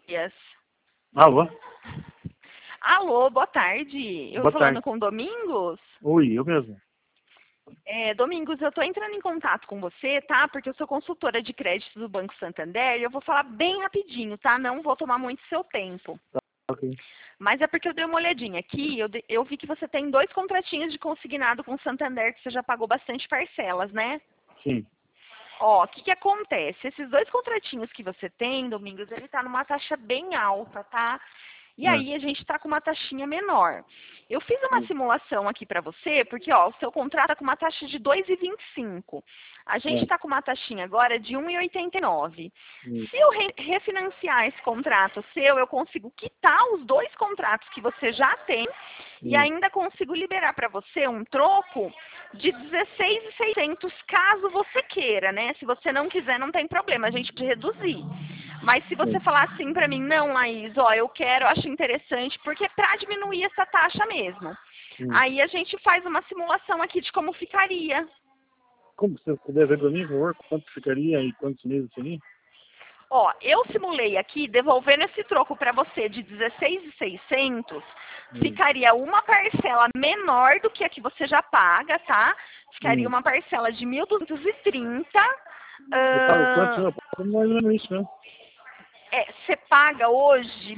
Dias. Alô? Alô, boa tarde. Eu Boa falando tarde. com Domingos? Oi, eu mesmo. Domingos, eu estou entrando em contato com você, tá? Porque eu sou consultora de crédito do Banco Santander e eu vou falar bem rapidinho, tá? Não vou tomar muito seu tempo. Ok. Mas é porque eu dei uma olhadinha aqui, eu vi que você tem 2 contratinhos de consignado com o Santander, que você já pagou bastante parcelas, né? Sim. Ó, o que que acontece? Esses 2 contratinhos que você tem, Domingos, ele tá numa taxa bem alta, tá? E É. aí a gente está com uma taxinha menor. Eu fiz uma simulação aqui para você, porque ó, o seu contrato está com uma taxa de 2,25. A gente está com uma taxinha agora de 1,89. Se eu refinanciar esse contrato seu, eu consigo quitar os 2 contratos que você já tem e ainda consigo liberar para você um troco de 16.600, caso você queira, né? Se você não quiser, não tem problema, a gente pode reduzir. Mas se você falar assim para mim, não, Laís, ó, eu quero, eu acho interessante, porque é para diminuir essa taxa mesmo. Aí a gente faz uma simulação aqui de como ficaria. Como você puder ver para mim, por favor, quanto ficaria e quantos meses seria? Ó, eu simulei aqui, devolvendo esse troco para você de 16.600, ficaria uma parcela menor do que a que você já paga, tá? Ficaria uma parcela de 1.230. Eu pago quanto? Eu pago mais ou menos isso, né? Você paga hoje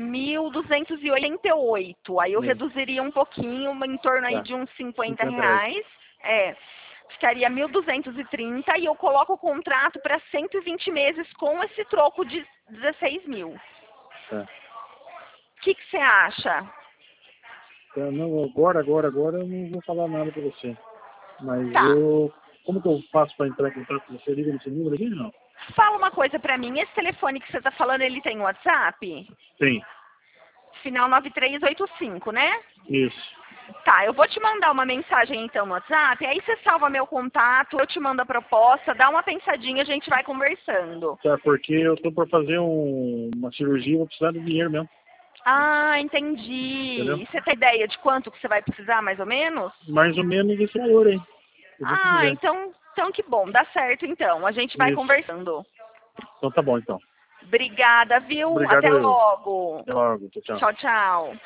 1.288. Aí eu reduziria um pouquinho, em torno aí de uns 50 R$ 50. reais. Ficaria 1.230 e eu coloco o contrato para 120 meses com esse troco de 16 mil. Tá. O que você acha? Então, não, agora eu não vou falar nada para você. Mas Tá. como que eu faço para entrar em contato com você? Liga nesse número aqui, não? Fala uma coisa para mim. Esse telefone que você está falando, ele tem WhatsApp? Tem. Final 9385, né? Isso. Tá, eu vou te mandar uma mensagem então no WhatsApp, aí você salva meu contato, eu te mando a proposta, dá uma pensadinha, a gente vai conversando. Tá, porque eu tô para fazer uma cirurgia, vou precisar de dinheiro mesmo. Ah, entendi. Entendeu? E você tem ideia de quanto que você vai precisar, mais ou menos? Mais ou menos esse valor aí. Se você Ah, quiser. então que bom, dá certo então, a gente vai Isso. conversando. Então tá bom, então. Obrigada, viu? Obrigado Até eu. logo. Até logo. Tchau, tchau. Tchau, tchau.